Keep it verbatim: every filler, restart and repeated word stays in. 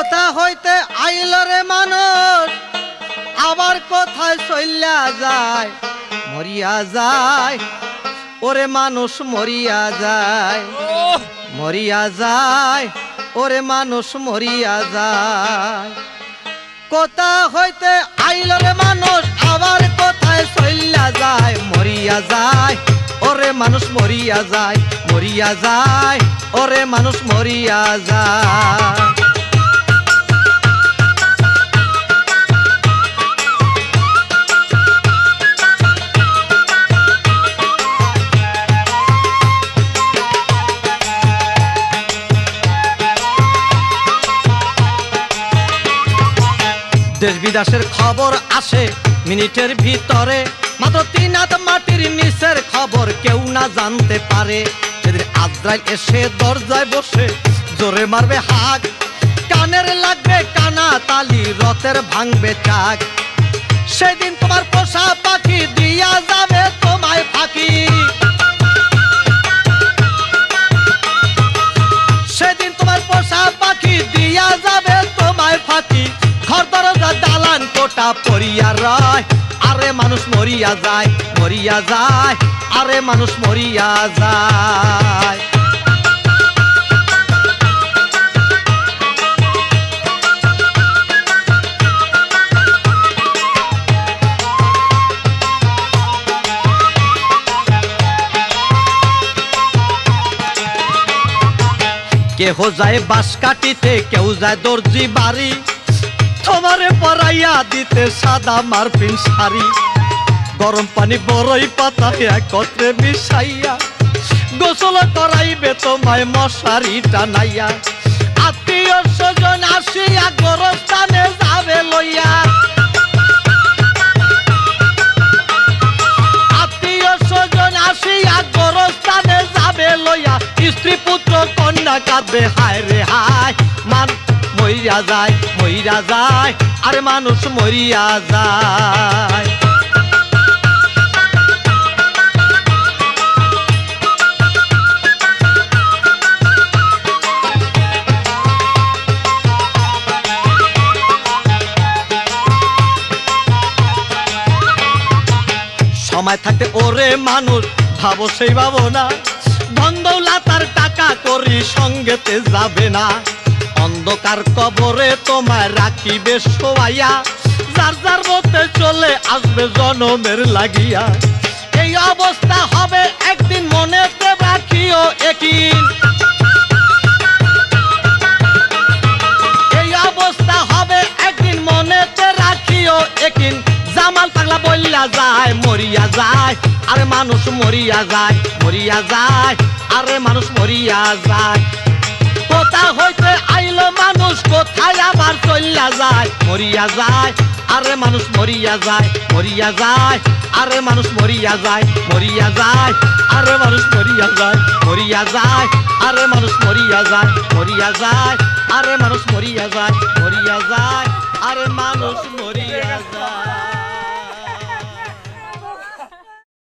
কোথা হইতে আইল রে মানুষ আবার কোথায় চইলা যায় মরিয়া যায় ওরে মানুষ মরিয়া যায় মরিয়া যায় ওরে মানুষ মরিয়া যায় কোথা হইতে আইল রে মানুষ আবার কোথায় চইলা যায় মরিয়া যায় ওরে মানুষ মরিয়া যায় মরিয়া যায় ওরে মানুষ মরিয়া যায় দেশ বিদেশের খবর আসে মিনিটের ভিতরে মাত্র তিন হাত মাটির নিচের খবর কেউ না জানতে পারে সেদিন আজরাইল এসে দরজায় বসে জোরে মারবে হাক কানের লাগবে কানা তালি রথের ভাঙবে চাক সেদিন তোমার পোষা পাখি দিয়া যাবে তোমায় ফাঁকি সেদিন তোমার পোষা পাখি দিয়া যাবে তোমায় ফাঁকি ঘর দরজা দালান কোটা পড়িয়া রয় আরে মানুষ মরিয়া যায় মরিয়া যায় আরে মানুষ মরিয়া যায় কেহ যায় বাঁশ কাটিতে কেউ যায় দর্জি বাড়ি তোমারে পরাইয়া দিতে সাদা মারপিন শাড়ি গরম পানি বড়ই পাতা একত্রে মিশাইয়া গোসল করাইবে তোমায় মশারি টানাইয়া আত্মীয় স্বজন আসিয়া গোরস্থানে যাবে লইয়া আত্মীয় স্বজন আসিয়া গোরস্থানে যাবে লইয়া স্ত্রী পুত্র কন্যা কাঁদবে হায় রে হায় মান মরিয়া যায় মরিয়া যায় আরে মানুষ মরিয়া যায় সময় থাকতে ওরে মানুষ ভাবো সেই ভাবো না ধন দৌলত আর টাকা করি সঙ্গেতে যাবে না অন্ধকার কবরে তোমায় রাখিবে শোয়াইয়া যার যার মতে চলে আসবে জনমের লাগিয়া এই অবস্থা হবে একদিন মনেতে রাখিও একিন এই অবস্থা হবে একদিন মনেতে রাখিও একিন জামাল পাগলা বললা যায় মরিয়া যায় আরে মানুষ মরিয়া যায় মরিয়া যায় আরে মানুষ মরিয়া যায় কোথা হইতে আইল মানুষ কোথায় আবার চলিয়া যায় মরিয়া যায় আরে মানুষ মরিয়া যায় মরিয়া যায় আরে মানুষ মরিয়া যায় মরিয়া যায় আরে মানুষ মরিয়া যায় মরিয়া যায় আরে মানুষ মরিয়া যায় মরিয়া যায় আরে মানুষ মরিয়া যায় মরিয়া যায় আরে মানুষ মরিয়া যায়।